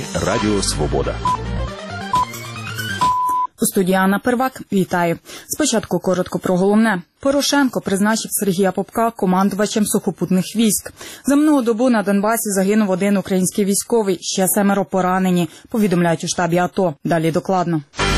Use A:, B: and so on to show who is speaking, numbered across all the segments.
A: Радіо Свобода.
B: У студії Анна Первак. Вітаю. Спочатку коротко про головне. Порошенко призначив Сергія Попка командувачем сухопутних військ. За минулу добу на Донбасі загинув один український військовий, ще 7 поранені, повідомляють у штабі АТО. Далі докладно.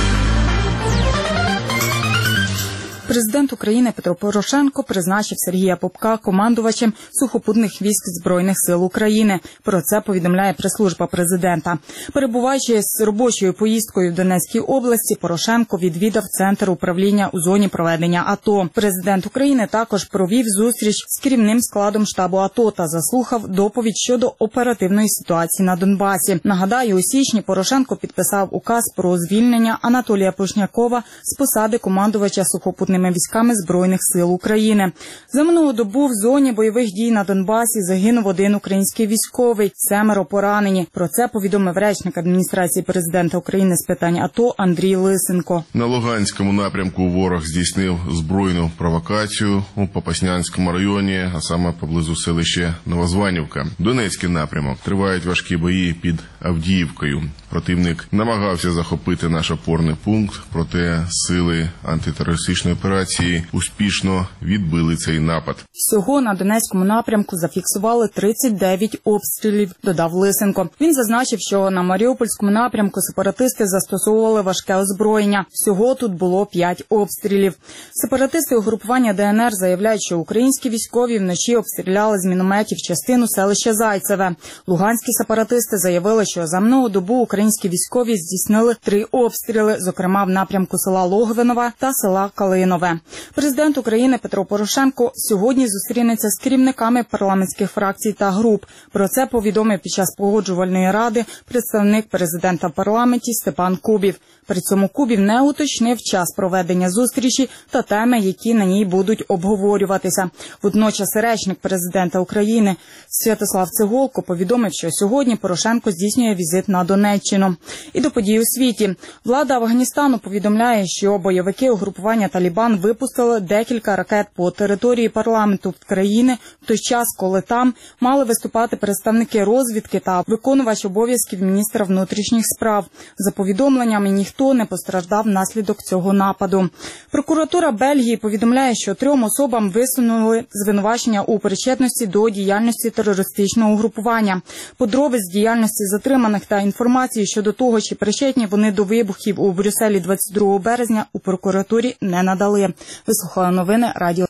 B: Президент України Петро Порошенко призначив Сергія Попка командувачем сухопутних військ Збройних сил України. Про це повідомляє прес-служба президента. Перебуваючи з робочою поїздкою в Донецькій області, Порошенко відвідав центр управління у зоні проведення АТО. Президент України також провів зустріч з керівним складом штабу АТО та заслухав доповідь щодо оперативної ситуації на Донбасі. Нагадаю, у січні Порошенко підписав указ про звільнення Анатолія Пушнякова з посади командувача сухопутними військами Збройних сил України. За минулу добу в зоні бойових дій на Донбасі загинув один український військовий, 7 поранені. Про це повідомив речник адміністрації президента України з питань АТО Андрій Лисенко.
C: На Луганському напрямку ворог здійснив збройну провокацію у Попаснянському районі, а саме поблизу селища Новозванівка. Донецький напрямок. Тривають важкі бої під Авдіївкою. Противник намагався захопити наш опорний пункт, проте сили антитерористичної операції успішно відбили цей напад.
B: Всього на Донецькому напрямку зафіксували 39 обстрілів, додав Лисенко. Він зазначив, що на Маріупольському напрямку сепаратисти застосовували важке озброєння. Всього тут було 5 обстрілів. Сепаратисти угрупування ДНР заявляють, що українські військові вночі обстріляли з мінометів частину селища Зайцеве. Луганські сепаратисти заявили, що за минулу добу українські військові здійснили 3 обстріли, зокрема в напрямку села Логвинова та села Калинове. Президент України Петро Порошенко сьогодні зустрінеться з керівниками парламентських фракцій та груп. Про це повідомив під час погоджувальної ради представник президента в парламенті Степан Кубів. При цьому Кубів не уточнив час проведення зустрічі та теми, які на ній будуть обговорюватися. Водночас речник президента України Святослав Цеголко повідомив, що сьогодні Порошенко здійснює візит на Донеччину. І до подій у світі. Влада Афганістану повідомляє, що бойовики угрупування Талібан випустили декілька ракет по території парламенту країни в той час, коли там мали виступати представники розвідки та виконувач обов'язків міністра внутрішніх справ. За повідомленнями, ніхто не постраждав внаслідок цього нападу. Прокуратура Бельгії повідомляє, що 3 особам висунули звинувачення у причетності до діяльності терористичного угрупування. Подробиць діяльності затриманих та інформації щодо того, чи причетні вони до вибухів у Брюсселі 22 березня, у прокуратурі не надали. Ви слухали новини Радіо